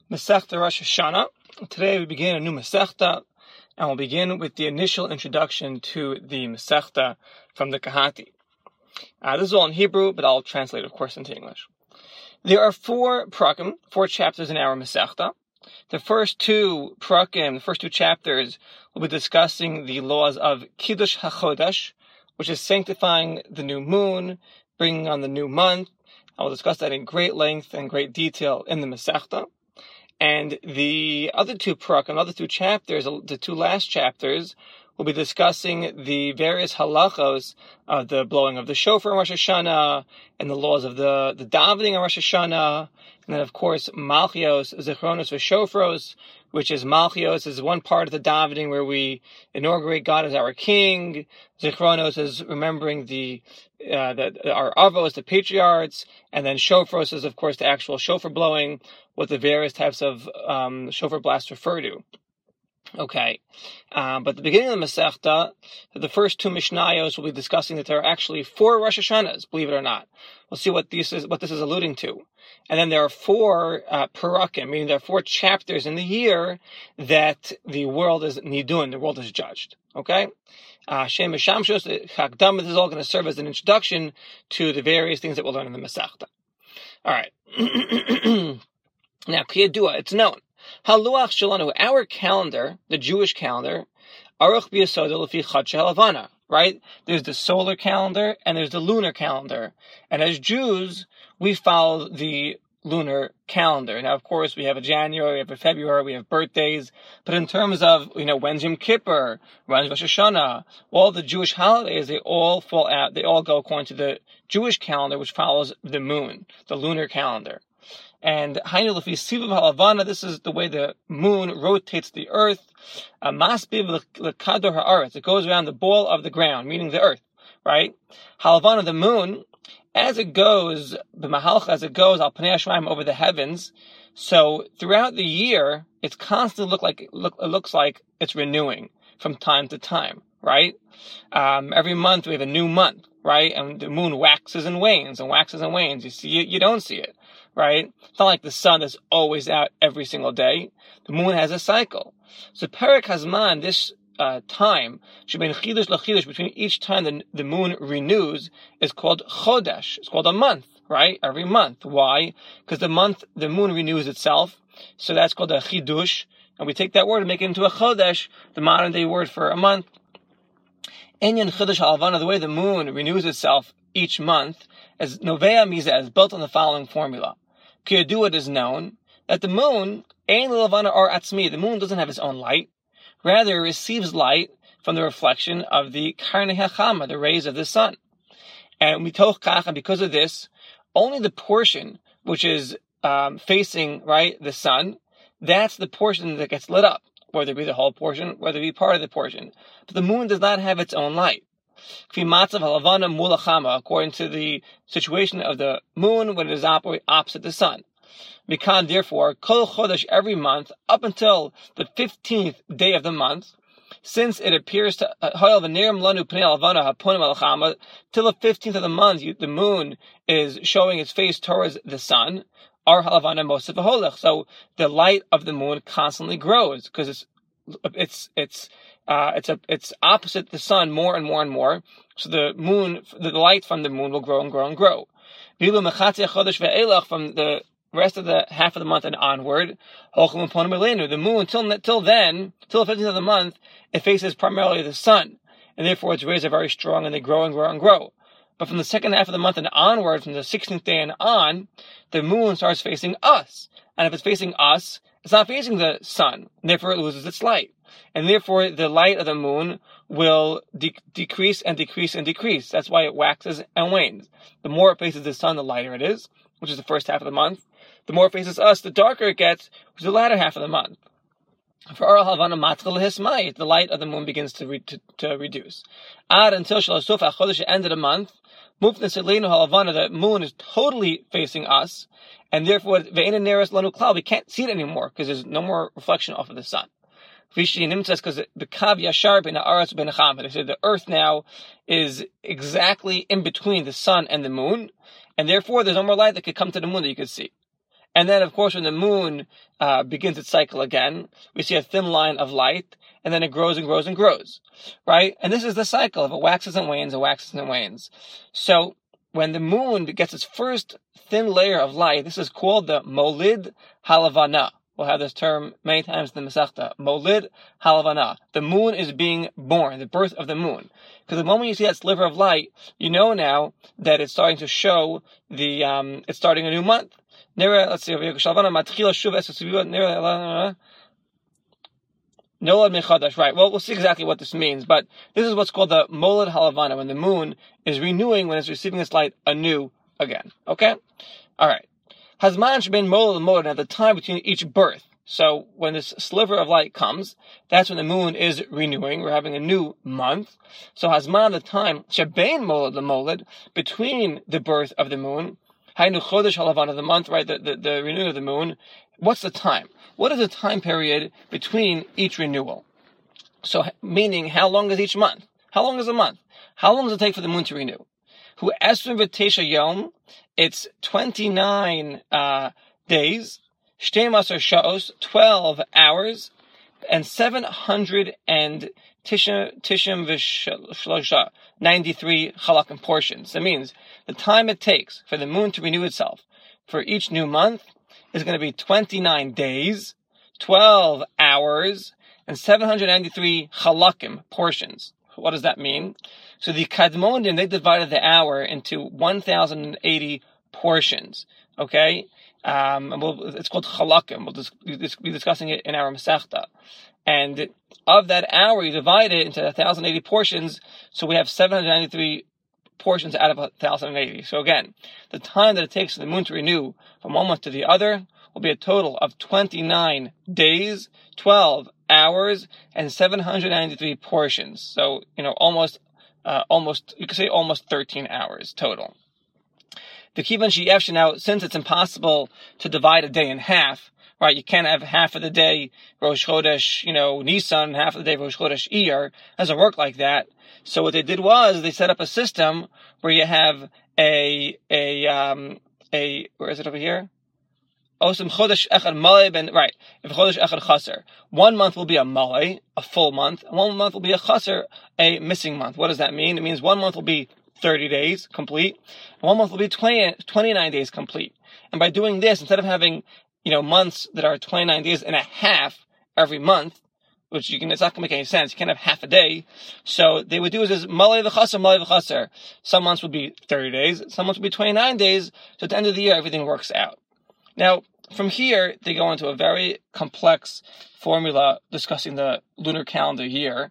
Masechta Rosh Hashanah. Today we begin a new Masechta, and we'll begin with the initial introduction to the Masechta from the Kehati. This is all in Hebrew, but I'll translate, of course, into English. There are four chapters in our Masechta. The first two chapters will be discussing the laws of Kiddush HaChodesh, which is sanctifying the new moon, bringing on the new month. I will discuss that in great length and great detail in the Masechta. And the other two chapters, the two last chapters, will be discussing the various halachos of the blowing of the shofar on Rosh Hashanah and the laws of the davening on Rosh Hashanah. And then, of course, Malchios, Zichronos, V'Shofros, which is Malchios is one part of the davening where we inaugurate God as our king. Zichronos is remembering our avos, the patriarchs, and then Shofros is, of course, the actual shofar blowing, what the various types of shofar blasts refer to. Okay, but at the beginning of the Masechta, the first two Mishnayos will be discussing that there are actually four Rosh Hashanahs, believe it or not. We'll see what this is alluding to. And then there are four Perakim, meaning there are four chapters in the year that the world is nidun, the world is judged. Okay? Shem Mishamshos, Chakdam, this is all going to serve as an introduction to the various things that we'll learn in the Masechta. All right. Now, Kiyadua, it's known. Haluach Shalanu, our calendar, the Jewish calendar, Aruch B'Yesod Lefi Chadshei Halavana, right? There's the solar calendar and there's the lunar calendar. And as Jews, we follow the lunar calendar. Now, of course, we have a January, we have a February, we have birthdays. But in terms of, when's Yom Kippur, when's Rosh Hashanah, all the Jewish holidays, they all fall out, they all go according to the Jewish calendar, which follows the moon, the lunar calendar. And Hainu Lefi Sivav Halavana, this is the way the moon rotates the earth. Masbiv Lekador Haaretz, it goes around the ball of the ground, meaning the earth, right? Halavana, the moon, as it goes, B'Mahalcha, as it goes, Al Pnei Hashemayim, over the heavens. So throughout the year, it's constantly looks like it's renewing from time to time, right? Every month we have a new month, right? And the moon waxes and wanes and waxes and wanes. You see it, you don't see it, right? It's not like the sun is always out every single day. The moon has a cycle. So Perek Hazman, this time, between each time the moon renews, is called Chodesh. It's called a month, right? Every month. Why? Because the moon renews itself. So that's called a Chidush. And we take that word and make it into a Chodesh, the modern day word for a month. Enyan Chodesh Halavana, the way the moon renews itself each month, as Novea Miza, is built on the following formula. Kiyadua, is known that the moon, Ein Lavana or Atzmi, the moon doesn't have its own light. Rather, it receives light from the reflection of the Karnei HaChama, the rays of the sun. And mitoch kach, and because of this, only the portion which is facing, right, the sun, that's the portion that gets lit up, whether it be the whole portion, whether it be part of the portion. But the moon does not have its own light. According to the situation of the moon when it is opposite the sun. Mikan, therefore, kol chodesh, every month, up until the 15th day of the month, since it appears to till the 15th of the month, the moon is showing its face towards the sun. So the light of the moon constantly grows because it's opposite the sun more and more and more. So the light from the moon will grow and grow and grow. From the rest of the half of the month and onward, the moon till the 15th of the month, it faces primarily the sun, and therefore its rays are very strong and they grow and grow and grow. But from the second half of the month and onward, from the 16th day and on, the moon starts facing us. And if it's facing us, it's not facing the sun, and therefore it loses its light. And therefore the light of the moon will decrease and decrease and decrease. That's why it waxes and wanes. The more it faces the sun, the lighter it is, which is the first half of the month. The more it faces us, the darker it gets, which is the latter half of the month. For Ar Havana Matchel Hismayit, the light of the moon begins to reduce. Until Shalasuf HaChodesh, end of the month, the moon is totally facing us, and therefore we can't see it anymore because there's no more reflection off of the sun. Because the earth now is exactly in between the sun and the moon, and therefore there's no more light that could come to the moon that you could see. And then, of course, when the moon begins its cycle again, we see a thin line of light, and then it grows and grows and grows, right? And this is the cycle of it waxes and wanes, it waxes and wanes. So when the moon gets its first thin layer of light, this is called the Molid Halavana. We'll have this term many times in the Masechta. Molid Halavana. The moon is being born, the birth of the moon. Because the moment you see that sliver of light, you know now that it's starting to show it's starting a new month. Let's see over here. Right. Well, we'll see exactly what this means, but this is what's called the Molid Halavana, when the moon is renewing, when it's receiving its light anew again. Okay? All right. Hazman Shebin Molid Molid, at the time between each birth. So when this sliver of light comes, that's when the moon is renewing. We're having a new month. So Hazman, the time Shebin Molid Molid, between the birth of the moon, Hainu Chodesh Halavana, the month, right? The renewing of the moon. What's the time? What is the time period between each renewal? So, meaning, how long is each month? How long is a month? How long does it take for the moon to renew? Hu esrim v'teisha yom, it's 29 days, shtei masar sha'os, 12 hours, and 793 chalakim portions. That means the time it takes for the moon to renew itself for each new month is going to be 29 days, 12 hours, and 793 chalakim, portions. What does that mean? So the Kadmonim, they divided the hour into 1,080 portions. Okay? It's called chalakim. We'll be discussing it in our Masechta. And of that hour, you divide it into 1,080 portions, so we have 793 portions out of 1,080. So again, the time that it takes for the moon to renew from one month to the other will be a total of 29 days, 12 hours, and 793 portions. So, almost, you could say almost 13 hours total. The Kivan Shiyevshin, now, since it's impossible to divide a day in half, right? You can't have half of the day Rosh Chodesh, Nisan, half of the day Rosh Chodesh Iyar. It doesn't work like that. So what they did was they set up a system where you have where is it over here? Osam Chodesh Echad Malay ben, right. If Chodesh Echad Chaser. 1 month will be a Malay, a full month, and 1 month will be a Chaser, a missing month. What does that mean? It means 1 month will be 30 days complete, and 1 month will be 29 days complete. And by doing this, instead of having, months that are 29 days and a half every month, which it's not going to make any sense. You can't have half a day. So they would do is Malay v'chaser. Some months would be 30 days. Some months would be 29 days. So at the end of the year, everything works out. Now, from here, they go into a very complex formula discussing the lunar calendar year.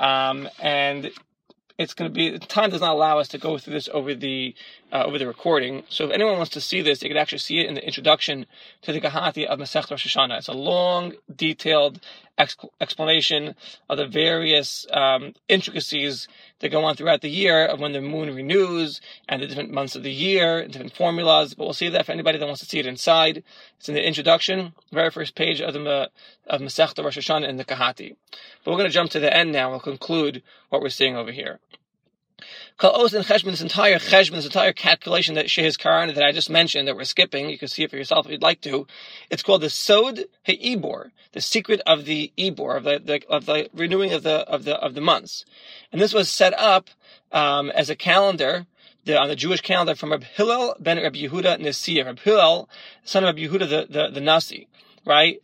And it's going to be, time does not allow us to go through this over the recording. So if anyone wants to see this, they could actually see it in the introduction to the Gehati of Masechet Rosh Hashanah. It's a long, detailed explanation of the various intricacies that go on throughout the year of when the moon renews and the different months of the year and different formulas. But we'll see that for anybody that wants to see it inside. It's in the introduction, very first page of Masechet Rosh Hashanah in the Gehati. But we're going to jump to the end now. We'll conclude what we're seeing over here. This entire calculation that Shehez Karana that I just mentioned, that we're skipping, you can see it for yourself if you'd like to. It's called the Sod HaEbor, the secret of the Ebor, of the renewing of the months. And this was set up as a calendar on the Jewish calendar from Reb Hillel ben Reb Yehuda Nasi, Reb Hillel, son of Reb Yehuda the Nasi, right?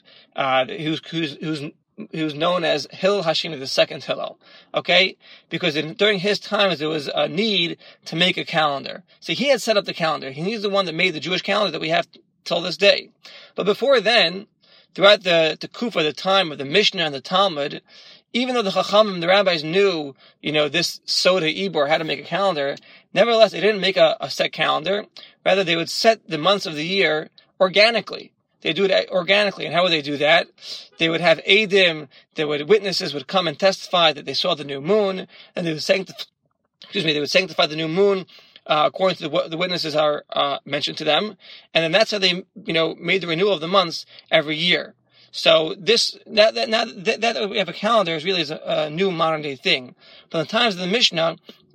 Who's known as Hillel Hashimi, the second Hillel, okay? Because during his times, there was a need to make a calendar. So he had set up the calendar. He's the one that made the Jewish calendar that we have till this day. But before then, throughout the Kufa, the time of the Mishnah and the Talmud, even though the Chachamim, the rabbis knew, this Sod HaEbor, how to make a calendar, nevertheless, they didn't make a set calendar. Rather, they would set the months of the year organically. They do it organically. And how would they do that? They would have Eidim, witnesses would come and testify that they saw the new moon, and they would sanctify the new moon, according to what the witnesses are mentioned to them. And then that's how they, made the renewal of the months every year. So that we have a calendar is really a new modern day thing. But in the times of the Mishnah,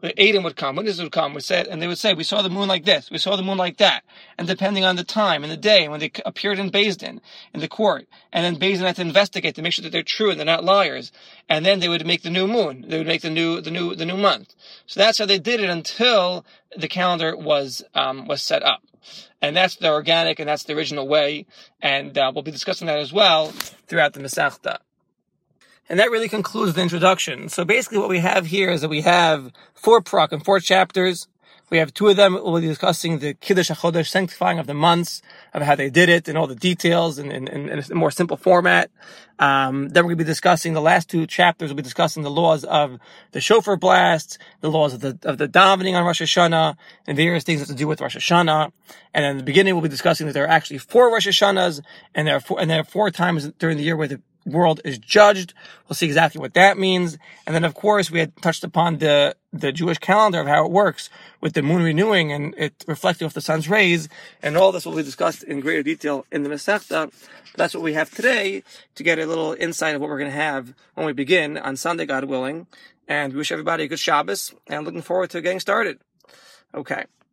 Adam would come, witnesses would come, and they would say, we saw the moon like this, we saw the moon like that. And depending on the time and the day, when they appeared in Beis Din, in the court, and then Beis Din had to investigate to make sure that they're true and they're not liars. And then they would make the new moon. They would make the new month. So that's how they did it until the calendar was set up. And that's the organic, and that's the original way. And we'll be discussing that as well throughout the Masechta. And that really concludes the introduction. So basically what we have here is that we have 4 and 4 chapters. We have 2 of them. We'll be discussing the Kiddush HaChodesh, sanctifying of the months, of how they did it, and all the details in a more simple format. Then we're going to be discussing the last 2 chapters. We'll be discussing the laws of the shofar blasts, the laws of the davening on Rosh Hashanah, and various things that have to do with Rosh Hashanah. And in the beginning, we'll be discussing that there are actually 4 Rosh Hashanahs, and there are 4 times during the year where the world is judged. We'll see exactly what that means. And then, of course, we had touched upon the Jewish calendar of how it works with the moon renewing and it reflecting off the sun's rays. And all this will be discussed in greater detail in the Masechta. But that's what we have today to get a little insight of what we're going to have when we begin on Sunday, God willing. And we wish everybody a good Shabbos and looking forward to getting started. Okay.